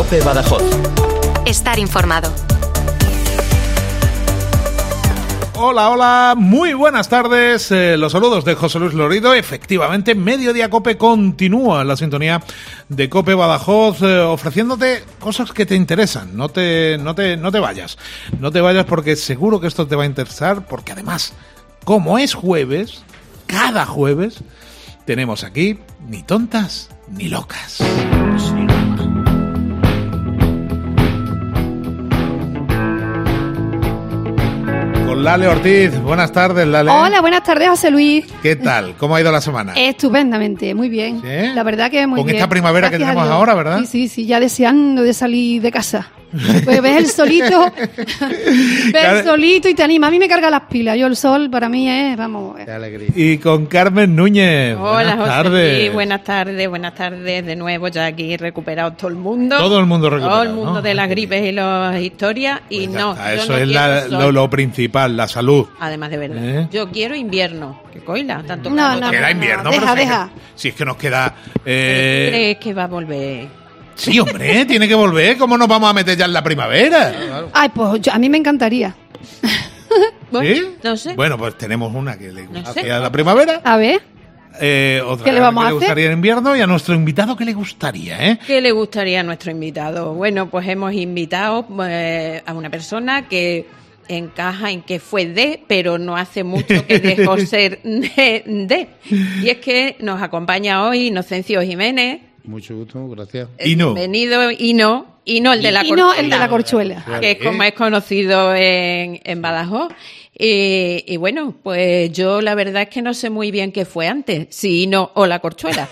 COPE Badajoz. Estar informado. Hola, hola, muy buenas tardes. Los saludos de José Luis Lorido. Efectivamente, Mediodía Cope continúa en la sintonía de Cope Badajoz, ofreciéndote cosas que te interesan. No te vayas. No te vayas porque seguro que esto te va a interesar, porque además, como es jueves, cada jueves, tenemos aquí ni tontas ni locas. Lale Ortiz, buenas tardes, Lale. Hola, buenas tardes, José Luis. ¿Qué tal? ¿Cómo ha ido la semana? Estupendamente, muy bien. ¿Sí? La verdad que muy bien. Con esta primavera Gracias que tenemos ahora, ¿verdad? Sí, ya deseando de salir de casa. Pues ves el solito, el solito y te anima. A mí me carga las pilas. Yo el sol para mí es, vamos. Qué alegría. Y con Carmen Núñez. Hola, buenas tardes. Sí, buenas tardes. De nuevo ya aquí recuperado todo el mundo. Todo el mundo recuperado. Todo el mundo, ¿no? De las gripes y las historias. Pues y no, eso no es lo principal, la salud. Además de verdad. Yo quiero invierno. Que coila, tanto no, queda invierno. Deja. Si es que nos queda... ¿Crees que va a volver? Sí, hombre, tiene que volver. ¿Cómo nos vamos a meter ya en la primavera? Ay, pues a mí me encantaría. Bueno, ¿Sí? No sé. Bueno, pues tenemos una que le gusta sé. a la primavera. A ver. Otra ¿Qué le vamos que a le hacer? gustaría en invierno y a nuestro invitado ¿qué le gustaría? ¿Qué le gustaría a nuestro invitado? Bueno, pues hemos invitado a una persona que encaja en que fue de, pero no hace mucho que dejó ser de. Y es que nos acompaña hoy Inocencio Jiménez. Mucho gusto, gracias. Bienvenido, Hino el de la Corchuela. No, el de la Corchuela. Que es como es conocido en Badajoz. Y bueno, pues yo la verdad es que no sé muy bien qué fue antes, si Hino o la Corchuela.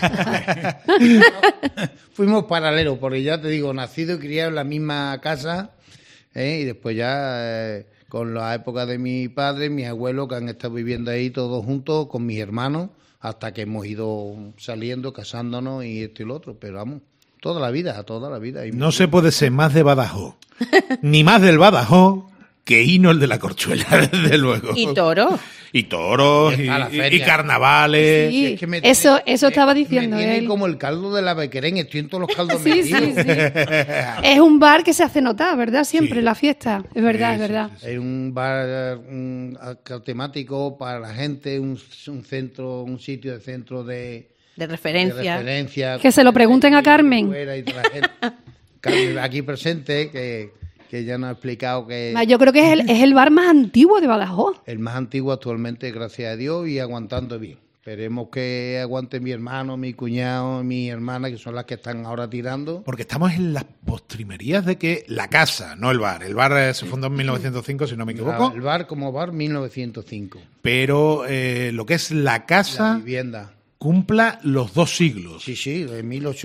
Fuimos paralelos, porque ya te digo, nacido y criado en la misma casa, y después ya con la época de mi padre, mis abuelos, que han estado viviendo ahí todos juntos, con mis hermanos, hasta que hemos ido saliendo, casándonos y esto y lo otro, pero vamos, toda la vida. Y no se puede ser más de Badajoz, ni más del Badajoz, que Hino el de la Corchuela, desde luego. Y toros. Y toros, y carnavales. Sí, es que eso estaba diciendo me tiene él. como el caldo de la Bequerén, estoy en todos los caldos Sí. Es un bar que se hace notar, ¿verdad? Siempre en la fiesta. Es verdad, es verdad. Es un bar temático para la gente, un centro, un sitio de centro de referencia. Que se lo pregunten a Carmen. Carmen aquí presente, que ya nos ha explicado que... Yo creo que es el bar más antiguo de Badajoz. El más antiguo actualmente, gracias a Dios, y aguantando bien. Esperemos que aguante mi hermano, mi cuñado, mi hermana, que son las que están ahora tirando. Porque estamos en las postrimerías de que la casa, no el bar. El bar se fundó en 1905, si no me equivoco. El bar como bar, 1905. Pero lo que es la casa... La vivienda. Cumpla los 2 siglos. Sí, de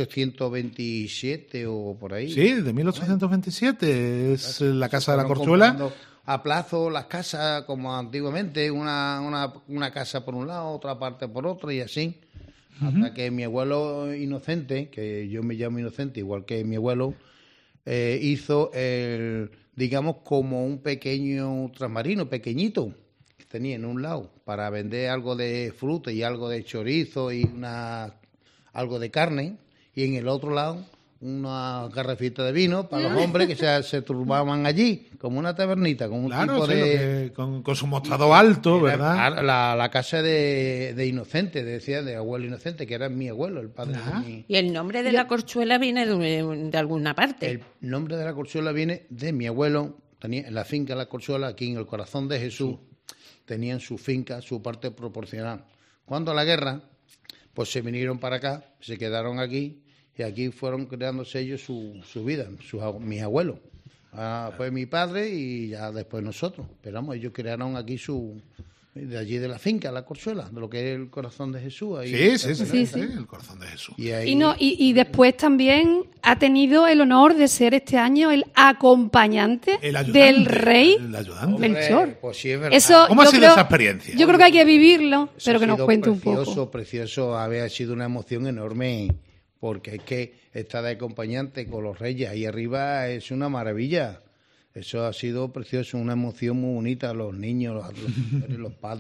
1827 o por ahí. Sí, de 1827 es la Casa de la Corchuela. A plazo las casas como antiguamente, una casa por un lado, otra parte por otra y así. Hasta que mi abuelo Inocente, que yo me llamo Inocente igual que mi abuelo, hizo digamos como un pequeño transmarino, pequeñito, que tenía en un lado para vender algo de fruta y algo de chorizo y algo de carne, y en el otro lado una garrafita de vino para los hombres que se turbaban allí, como una tabernita, con un tipo de... Con su mostrador alto, ¿verdad? La casa de Inocente, decía, de abuelo Inocente, que era mi abuelo, el padre de mi... ¿Y el nombre de la Corchuela viene de alguna parte? El nombre de la Corchuela viene de mi abuelo, tenía en la finca La Corchuela, aquí en el corazón de Jesús, tenían su finca, su parte proporcional. Cuando la guerra, pues se vinieron para acá, se quedaron aquí, y aquí fueron creándose ellos su vida, mis abuelos. Fue mi padre y ya después nosotros. Pero vamos, ellos crearon aquí de allí de la finca, La Corchuela, de lo que es el corazón de Jesús. Ahí Sí, el corazón de Jesús. Y después también ha tenido el honor de ser este año el acompañante del rey Melchor. Pues sí, es verdad. ¿Cómo ha sido esa experiencia? Yo creo que hay que vivirlo, pero que nos cuente un poco. Precioso, había sido una emoción enorme, porque es que estar de acompañante con los reyes ahí arriba es una maravilla. Eso ha sido precioso, una emoción muy bonita, los niños, los padres,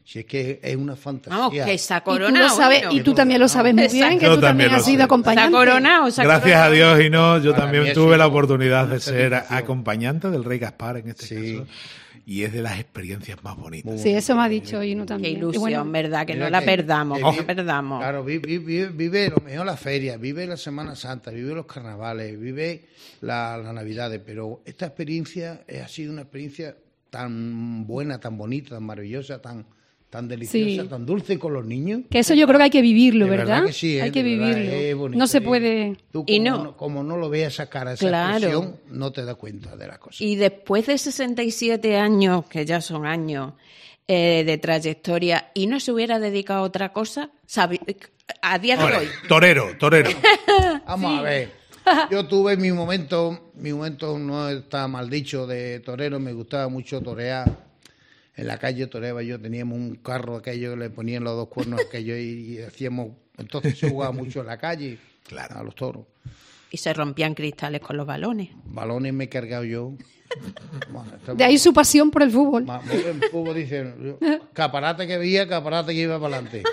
Si es que es una fantasía. Vamos, que se ha Y tú coronado. lo sabes, bueno. y tú también lo sabes muy bien, que Yo tú también también lo has sido sé. Se ha acompañante. coronado. Gracias a Dios, y no, yo Para también mí ha tuve sido la oportunidad de una ser satisfacción. acompañante del Rey Gaspar en este Sí. caso. Y es de las experiencias más bonitas. Sí, eso me ha dicho Hino Qué también. Y ilusión, bueno, ¿verdad? Que Mira no la que- perdamos, que que vi- no perdamos. Claro, vive lo mejor la feria, vive la Semana Santa, vive los carnavales, vive las Navidades, pero esta experiencia ha sido una experiencia tan buena, tan bonita, tan maravillosa, tan deliciosa, Sí. tan dulce con los niños. que eso yo creo que hay que vivirlo, De ¿verdad? que sí, Hay que de verdad, vivirlo. es bonito, No se es- puede... Tú Y como no lo veas esa cara, esa Claro. expresión, no te das cuenta de las cosas. Y después de 67 años, que ya son años de trayectoria, y no se hubiera dedicado a otra cosa, a día de Ahora, hoy. torero. Vamos a ver. Yo tuve mi momento no está mal dicho, de torero, me gustaba mucho torear. En la calle toreaba yo, teníamos un carro aquello que le ponían los dos cuernos aquello y hacíamos, entonces se jugaba mucho en la calle, Claro. a los toros. Y se rompían cristales con los balones. Balones me he cargado yo. Bueno, De ahí su pasión por el fútbol. En fútbol dicen, caparate que veía, caparate que iba para adelante.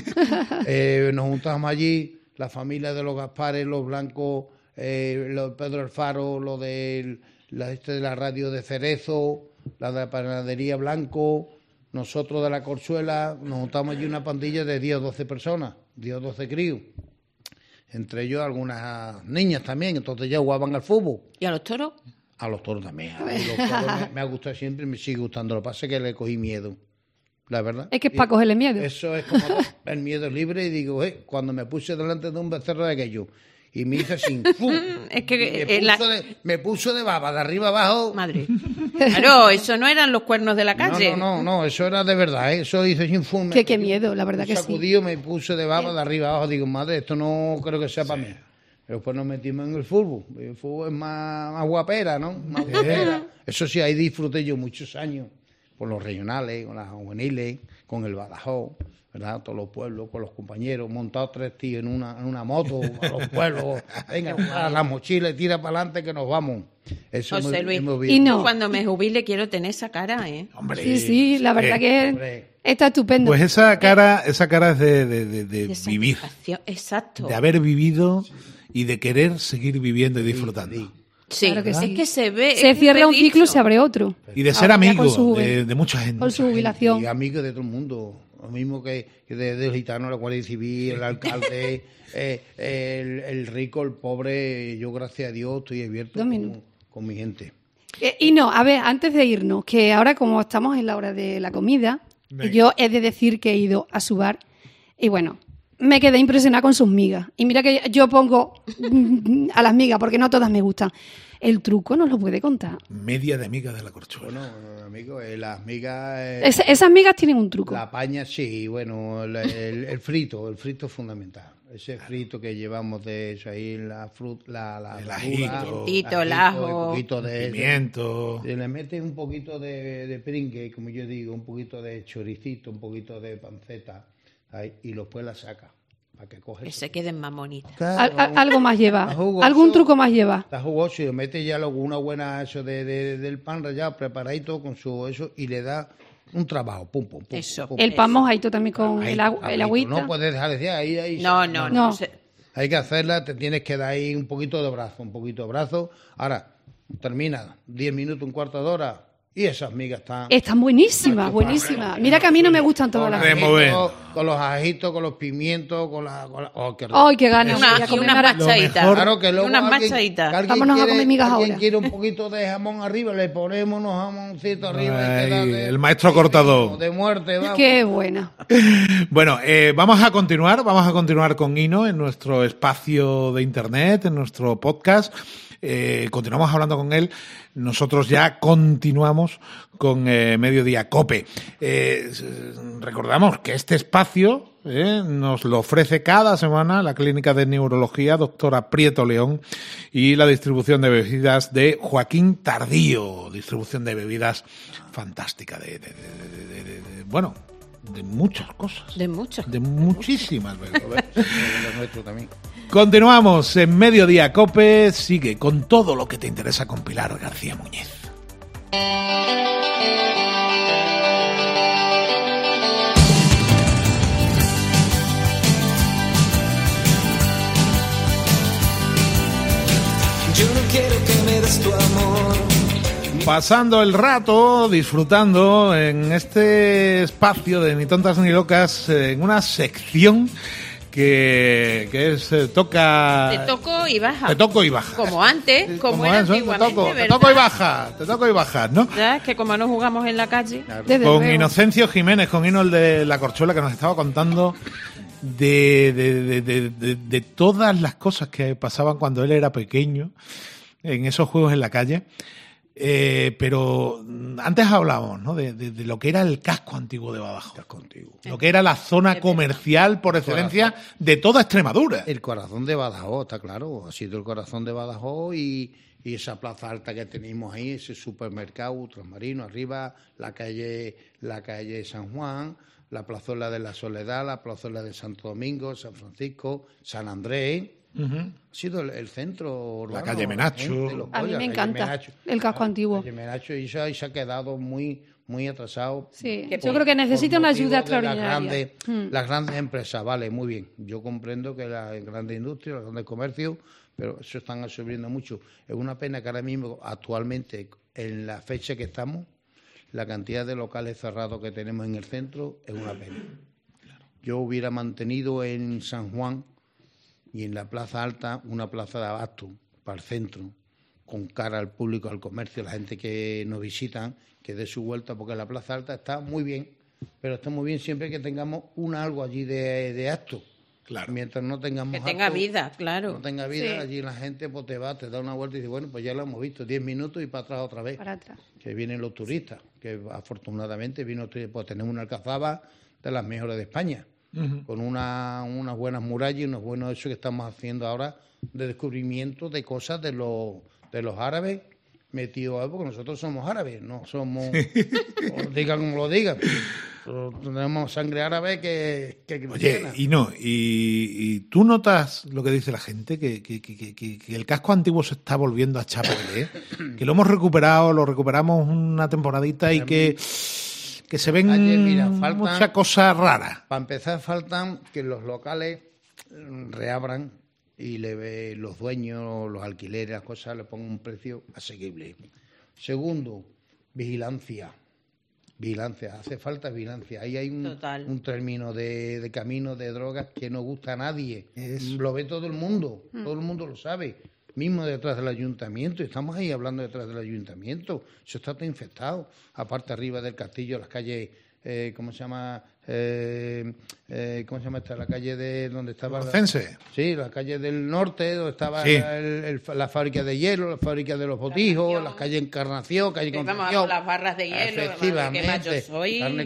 Nos juntamos allí, la familia de los Gaspares, los Blancos, los Pedro Alfaro, lo de la radio de Cerezo, la de la panadería Blanco, nosotros de la Corzuela, nos juntamos allí una pandilla de 10 o 12 personas, 10 o 12 críos. Entre ellos algunas niñas también, entonces ya jugaban al fútbol. ¿Y a los toros? A los toros también. A mí los toros me ha gustado siempre y me sigue gustando. Lo que pasa es que le cogí miedo, la verdad. Es que es para cogerle miedo. Eso es como el miedo es libre y digo, cuando me puse delante de un becerro de aquello y me hice así, ¡pum! Es que Y me puso de baba, de arriba abajo. Madre. Claro, eso no eran los cuernos de la calle. No, eso era de verdad, ¿eh? Eso hice sin fum. Qué miedo, la verdad que sí. Sacudido, me puse de baba, de arriba abajo. Digo, madre, esto no creo que sea para mí. Pero después nos metimos en el fútbol. El fútbol es más guapera, ¿no? Más guapera. Eso sí, ahí disfruté yo muchos años. Con los regionales, con las juveniles, con el Badajoz, ¿verdad? Todos los pueblos, con los compañeros, montados 3 tíos en una moto, a los pueblos. Venga, a la mochila y tira para adelante que nos vamos. Eso José Luis, Y no. yo cuando me jubile quiero tener esa cara, ¿eh? Hombre. Sí, la verdad que hombre. está estupendo. Pues esa cara es de De vivir, satisfacción. Exacto. de haber vivido y de querer seguir viviendo y disfrutando. Sí, Claro que es sí. que se ve. Se es cierra un predicho. ciclo y se abre otro. Y de ser Ahora ya amigo con su de mucha gente. Con su jubilación. Y amigos de todo el mundo. Lo mismo que de los gitanos, la Guardia Civil, el alcalde, el rico, el pobre. Yo, gracias a Dios, estoy abierto 2 minutos. con mi gente. Y no, a ver, antes de irnos, que ahora como estamos en la hora de la comida, Venga. yo he de decir que he ido a su bar y bueno, me quedé impresionada con sus migas. Y mira que yo pongo a las migas porque no todas me gustan. El truco nos lo puede contar. Media de amiga de la corchuela. Bueno, amigo, las migas. Esas migas tienen un truco. La paña, sí, bueno, el frito es fundamental. Ese frito que llevamos de eso ahí, la fruta, El verdura, ajito, el ajo, un poquito de Pimiento. Le metes un poquito de pringue, como yo digo, un poquito de choricito, un poquito de panceta, ahí, y después la sacas, para que coges. Que se queden más bonitas. Algo más lleva. Está jugoso. Algún truco más lleva. Está jugoso y le metes ya luego una buena eso del pan rallado, preparadito con su eso, y le da un trabajo, pum, pum, pum. Eso. pum. El pan mojadito también con Ahí, el ahí, agüita. No puedes dejar de decir ahí. No. No. Hay que hacerla, te tienes que dar ahí un poquito de brazo. Ahora, termina 10 minutos, un cuarto de hora, y esas migas están... Están buenísimas, buenísimas. Mira que a mí no me gustan todas las Vamos a ver. Con los ajitos, con los pimientos, con la... ¡Oh, qué rico! ¡Ay, qué ganas! Voy a Y comer unas ahora. machaditas. mejor- Claro que luego Unas alguien- machaditas. que alguien Vámonos a comer migas alguien ahora. quiere un poquito de jamón arriba, le ponemos unos jamoncitos arriba. y Ay, queda de- el maestro cortador. De muerte, vamos. ¡Qué buena! Bueno, vamos a continuar con Hino en nuestro espacio de internet, en nuestro podcast. Continuamos hablando con él. Nosotros ya continuamos con Mediodía Cope. Recordamos que este espacio nos lo ofrece cada semana la Clínica de Neurología Doctora Prieto León y la distribución de bebidas de Joaquín Tardío. Distribución de bebidas fantástica, bueno, de muchas cosas. De muchos. De muchísimas bebidas. Lo nuestro también. Continuamos en Mediodía Cope. Sigue con todo lo que te interesa con Pilar García Muñiz. es tu amor. Pasando el rato, disfrutando en este espacio de Ni Tontas ni Locas, en una sección que es toca... Te toco y baja. Te toco y baja. Como antes, como era eso, antiguamente, te ¿verdad? toco y baja, te toco y bajas, ¿no? Ya, es que como no jugamos en la calle... Desde Con luego. Inocencio Jiménez, con Ino el de La Corchuela, que nos estaba contando de todas las cosas que pasaban cuando él era pequeño en esos juegos en la calle. Pero antes hablábamos, ¿no? de lo que era el casco antiguo de Badajoz. Lo que era la zona comercial por excelencia de toda Extremadura. El corazón de Badajoz, está claro, ha sido el corazón de Badajoz y esa plaza alta que tenemos ahí, ese supermercado ultramarino arriba, la calle San Juan, la plazuela de la Soledad, la plazuela de Santo Domingo, San Francisco, San Andrés. Ha sido el centro urbano. La calle Menacho. A mí me encanta el casco antiguo. La calle Menacho, y eso ahí se ha quedado muy atrasado. Sí, Que yo creo que necesita por una motivo ayuda de extraordinaria. Las grandes empresas, vale, muy bien. Yo comprendo que las grandes industrias, los grandes comercios, pero eso están absorbiendo mucho. Es una pena que ahora mismo, actualmente, en la fecha que estamos, la cantidad de locales cerrados que tenemos en el centro es una pena. Yo hubiera mantenido en San Juan y en la Plaza Alta una plaza de abasto para el centro, con cara al público, al comercio, a la gente que nos visitan, que dé su vuelta, porque la Plaza Alta está muy bien, pero está muy bien siempre que tengamos algo allí de acto. Claro. Mientras no tengamos Que tenga acto, vida, claro. no tenga vida, Sí. allí la gente pues te da una vuelta y dice, bueno, pues ya lo hemos visto, 10 minutos y para atrás otra vez. Para atrás. Que vienen los turistas, que afortunadamente pues tenemos una alcazaba de las mejores de España, con unas buenas murallas y unos buenos hechos que estamos haciendo ahora de descubrimiento de cosas de los árabes metidos ahí, porque nosotros somos árabes, no somos, digan como lo digan, pero tenemos sangre árabe que cristiana. Oye, y tú notas lo que dice la gente, que el casco antiguo se está volviendo a echar a perder, que lo recuperamos una temporadita y que se ven muchas cosas raras. Para empezar, faltan que los locales reabran y los dueños, los alquileres, las cosas, le pongan un precio asequible. Segundo, vigilancia. Hace falta vigilancia. Ahí hay un término de camino de drogas que no gusta a nadie. Lo ve todo el mundo lo sabe. Mismo detrás del ayuntamiento, estamos ahí hablando detrás del ayuntamiento, eso está todo infectado. Aparte arriba del castillo, las calles, ¿cómo se llama esta? La calle de donde estaba... ¿Cense? Sí, la calle del norte, donde estaba Sí. la fábrica de hielo, la fábrica de los botijos, las calles Encarnación, calle Vamos Concepción. a las barras de hielo, Efectivamente. qué macho soy. Carne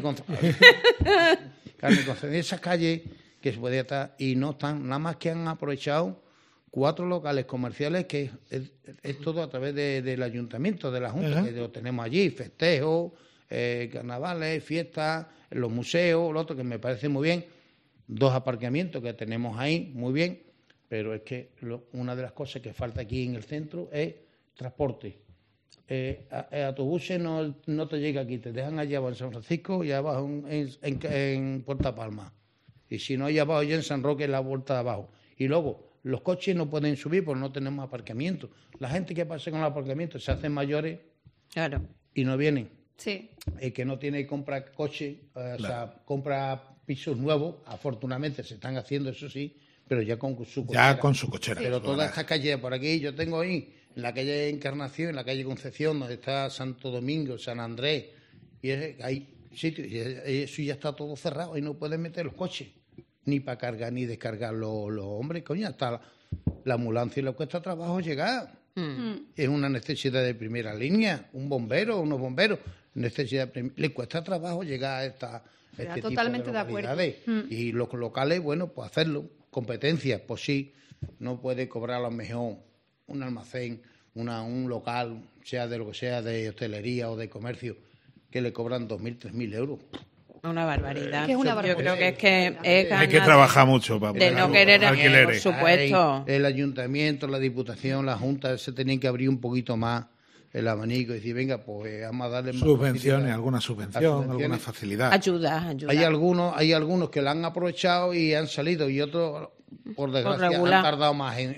Concepción. Esas calles que se puede estar y no están, nada más que han aprovechado 4 locales comerciales que es todo a través del ayuntamiento, de la Junta, que lo tenemos allí, festejos, carnavales, fiestas, los museos, lo otro que me parece muy bien, 2 aparcamientos que tenemos ahí, muy bien, pero es que una de las cosas que falta aquí en el centro es transporte. Autobuses no te llega aquí, te dejan allá abajo en San Francisco y abajo en Puerta Palma. Y si no, allá abajo, ya en San Roque, en la vuelta de abajo. Y luego, los coches no pueden subir porque no tenemos aparcamiento. La gente que pasa con el aparcamiento se hacen mayores Claro. y no vienen. Sí. El que no tiene compra coche, o sea, compra pisos nuevos, afortunadamente se están haciendo, eso sí, pero ya con su cochera. Ya con su cochera. Pero toda esta calle por aquí, yo tengo ahí, en la calle Encarnación, en la calle Concepción, donde está Santo Domingo, San Andrés, y hay sitios, y eso ya está todo cerrado, y no pueden meter los coches, ni para cargar ni descargar los hombres, coño, hasta la ambulancia le cuesta trabajo llegar. Es una necesidad de primera línea, unos bomberos, le cuesta trabajo llegar a este totalmente tipo de de acuerdo. localidades. Y los locales, bueno, pues hacerlo, competencias, pues sí, no puede cobrar a lo mejor un almacén, un local, sea de lo que sea, de hostelería o de comercio, que le cobran 2.000, 3.000 euros. Una barbaridad. Que es una Yo barbaridad. creo que es Hay que ganas trabajar mucho para de no querer alquileres. por supuesto. El ayuntamiento, la diputación, la junta se tenían que abrir un poquito más el abanico y decir, venga, pues vamos a darle más Subvenciones, facilidad. alguna subvención, Subvenciones. alguna facilidad. Ayuda. Hay algunos que la han aprovechado y han salido y otros, por desgracia, regular. han tardado más en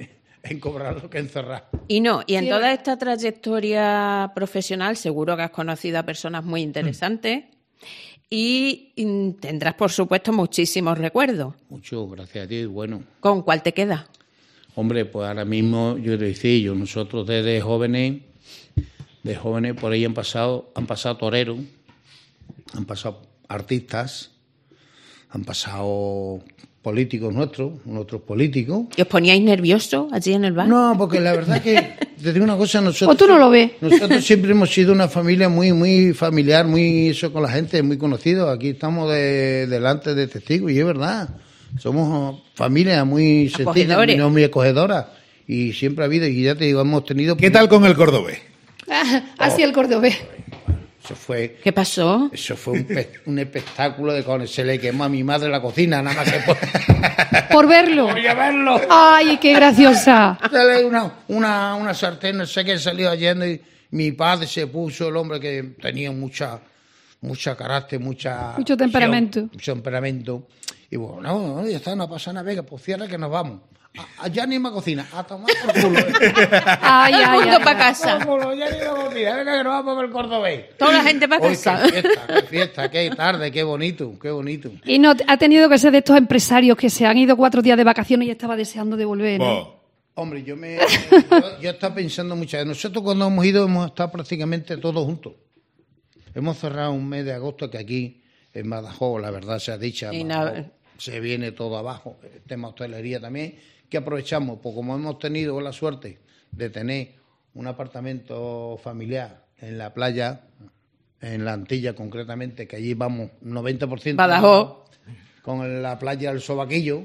en cobrarlo que encerrar. Y no, y en Sí, toda esta trayectoria profesional seguro que has conocido a personas muy interesantes y tendrás, por supuesto, muchísimos recuerdos. Mucho, gracias a ti, bueno. ¿Con cuál te queda? Hombre, pues ahora mismo yo te decía, nosotros desde jóvenes por ahí han pasado toreros, han pasado artistas, han pasado políticos nuestros políticos. ¿Y os poníais nerviosos allí en el bar? No, porque la verdad que, te digo una cosa, nosotros... ¿O tú no lo ves? Nosotros siempre hemos sido una familia muy familiar, muy eso con la gente, muy conocido. Aquí estamos delante de testigos y es verdad. Somos familia muy sencilla, Acogedores. muy acogedora. Y siempre ha habido, y ya te digo, hemos tenido... ¿Qué tal con el cordobés? Así el cordobés. ¿Qué pasó? Eso fue un espectáculo de cojones. Se le quemó a mi madre la cocina, nada más que Por verlo. por ir a verlo. Ay, qué graciosa. Sale una sartén, no sé qué, salió ayer y mi padre se puso, el hombre que tenía mucha carácter, Mucho temperamento. mucho temperamento. Y bueno, no, ya está, no pasa nada, venga, pues cierra que nos vamos. Allá ni más cocina, a tomar por culo. Ay, Todo el ay, mundo ay. para casa. Ya ni más cocina, venga que nos vamos por el cordobés. Toda la gente para Hoy, casa. qué fiesta, qué tarde, qué bonito. Y no, ha tenido que ser de estos empresarios que se han ido 4 días de vacaciones y estaba deseando de volver, ¿no? Oh. Hombre, yo estaba pensando muchas veces. Nosotros cuando hemos ido hemos estado prácticamente todos juntos. Hemos cerrado un mes de agosto que aquí en Badajoz, la verdad sea dicha, Y Badajoz, se viene todo abajo. El tema hostelería también, que aprovechamos, pues como hemos tenido la suerte de tener un apartamento familiar en la playa, en la Antilla concretamente, que allí vamos 90%. Badajoz. Con la playa del Sobaquillo,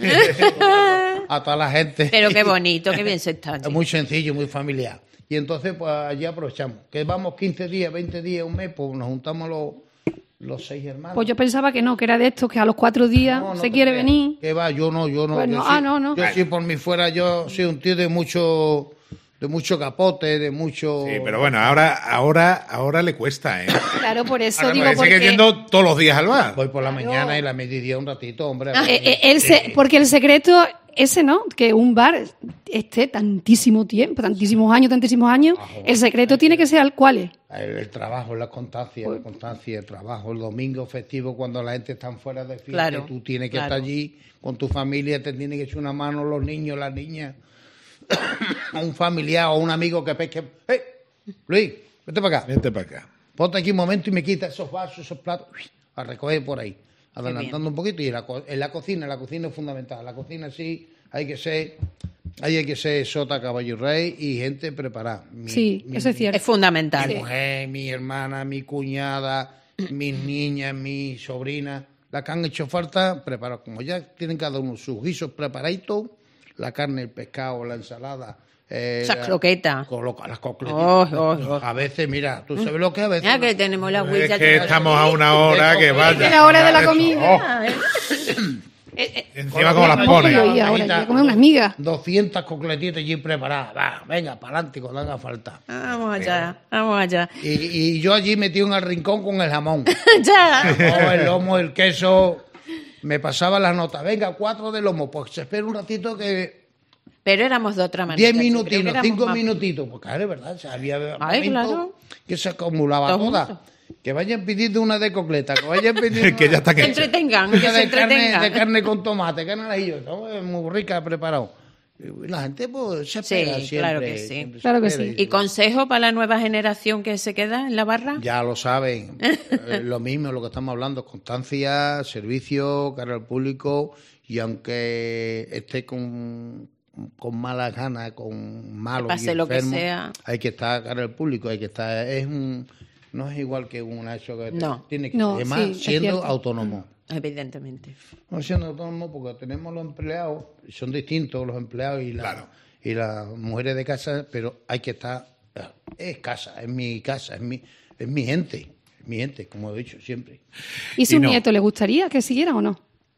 a toda la gente. Pero qué bonito, qué bien se está allí. Es muy sencillo, muy familiar. Y entonces, pues allí aprovechamos. Que vamos 15 días, 20 días, un mes, pues nos juntamos los 6 hermanos. Pues yo pensaba que no, que era de estos que a los 4 días No, no se te quiere creas. venir. Que va, yo no. Bueno, yo sí, no. Yo sí, por mí fuera, yo soy un tío de mucho capote, de mucho... Sí, pero bueno, ahora le cuesta, ¿eh? Claro, por eso Ahora digo, porque sigue porque... yendo todos los días al bar. Voy por la mañana y la mediodía un ratito, hombre. Porque el secreto, ese, ¿no? Que un bar esté tantísimo tiempo, tantísimos años, el secreto tiene que ser ¿cuál es? El trabajo, la constancia, el trabajo, el domingo festivo cuando la gente está fuera de fiesta, Claro, tú tienes que claro. estar allí con tu familia, te tienen que echar una mano los niños, las niñas, a un familiar o un amigo que pesque. ¡Hey, Luis, vete para acá! Vente para acá. Ponte aquí un momento y me quita esos vasos, esos platos, a recoger por ahí, adelantando un poquito. Y en la cocina es fundamental. La cocina sí hay que ser sota, caballo y rey y gente preparada. Sí, eso es cierto. Es fundamental. Mi mujer, mi hermana, mi cuñada, mis niñas, mis sobrinas, las que han hecho falta, preparadas. Como ya tienen cada uno sus guisos preparaditos, la carne, el pescado, la ensalada. Esas croquetas. Las croquetas. Oh. A veces, mira, tú sabes lo que a veces... Mira que tenemos la Es huella. que estamos a una hora que vaya. Es la hora de la comida. Encima como las Tampoco ponen. yo iba ahora, yo comí unas migas. 200 cocletitas allí preparadas. Va, venga, para adelante cuando haga falta. Vamos allá. Y yo allí metido en el rincón con el jamón. Ya. El lomo, el queso. Me pasaba las notas. Venga, 4 de lomo. Pues se espera un ratito que... Pero éramos de otra manera. 10 yo creo que minutinos, éramos 5 más- minutitos. Pues claro, es verdad. O sea, había Ay, momentos claro. que se acumulaba Todo toda. junto. Que vayan pidiendo una de cocleta, que vayan pidiendo Que ya está Que hecho. entretengan, que una se de carne entretengan. con tomate, carne al ajillo. ¿No? Es muy rica, preparado. Y la gente pues se Sí, espera siempre. claro que sí. siempre se Claro que espera. sí. ¿Y consejo para la nueva generación que se queda en la barra? Ya lo saben, lo mismo, lo que estamos hablando, constancia, servicio, cara al público, y aunque esté con malas ganas, con malos Que pase y lo que enfermos, sea. hay que estar cara al público, hay que estar, no es igual que una eso que No. tiene que No, además sí, es siendo cierto. autónomo. Evidentemente. No siendo autónomo porque tenemos los empleados, son distintos los empleados Claro. y las mujeres de casa, pero hay que estar, es casa, es mi casa, es mi gente, como he dicho siempre. ¿Y sus no. nietos le gustaría que siguieran o no?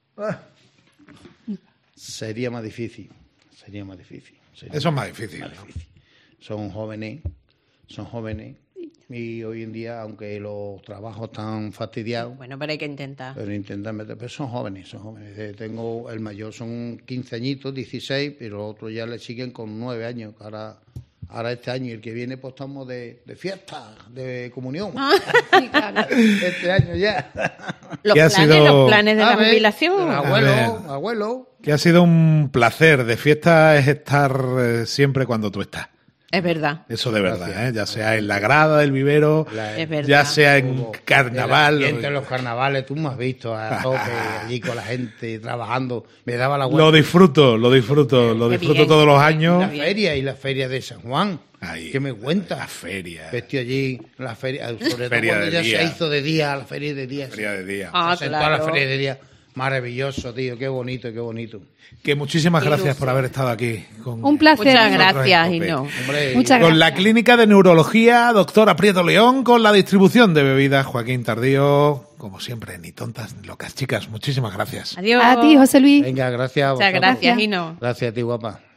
Sería más difícil. Eso es más difícil. Son jóvenes. Y hoy en día, aunque los trabajos están fastidiados, Bueno, pero hay que intentar. pero intentan meter, pero son jóvenes. Tengo el mayor son 15 añitos, 16, pero los otros ya le siguen con 9 años. Ahora este año y el que viene pues estamos de fiesta, de comunión. Sí, claro. Este año ya. Los ¿Qué ha sido? planes de la A ver, jubilación. Abuelo. Que ha sido un placer. De fiesta es estar siempre cuando tú estás. Es verdad. Eso de verdad, ya sea en la grada del vivero, Es verdad. ya sea en carnaval. Entre los carnavales, tú me has visto a tope allí con la gente trabajando. Me daba la vuelta. Lo disfruto Qué bien. todos los La años. feria y la feria de San Juan. Ahí. ¿Qué me cuentas? La feria. Vestido allí, la feria, sobre todo Feria cuando de ya día. se hizo de día, la feria de día. Feria de día. Ah, Se sentó claro. a la feria de día. Maravilloso, tío, qué bonito, qué bonito. Que muchísimas gracias por haber estado aquí. Un placer. Muchas Nosotros gracias, en Cope. Hino. Hombre, Muchas Con gracias. la clínica de neurología, doctora Prieto León, con la distribución de bebidas, Joaquín Tardío. Como siempre, ni tontas ni locas. Chicas, muchísimas gracias. Adiós. A ti, José Luis. venga, gracias a Muchas vosotros. gracias, Hino. Gracias a ti, guapa.